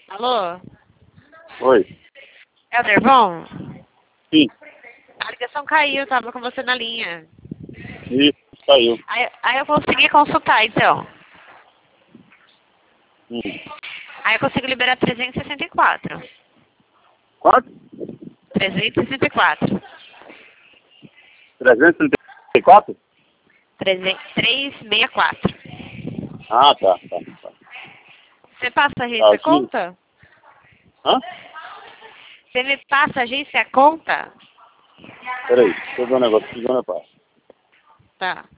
Alô? Oi. Helder, bom? Sim. A ligação caiu, tava com você na linha. Isso, saiu. Aí eu consegui consultar, então. Hum. Aí eu consigo liberar 364. Quanto? 364. 334? 364. Ah, tá. Você passa a agência Sim. conta? Hã? Você me passa a agência conta? Peraí, deixa eu ver um negócio aqui, Dona Paz. Tá.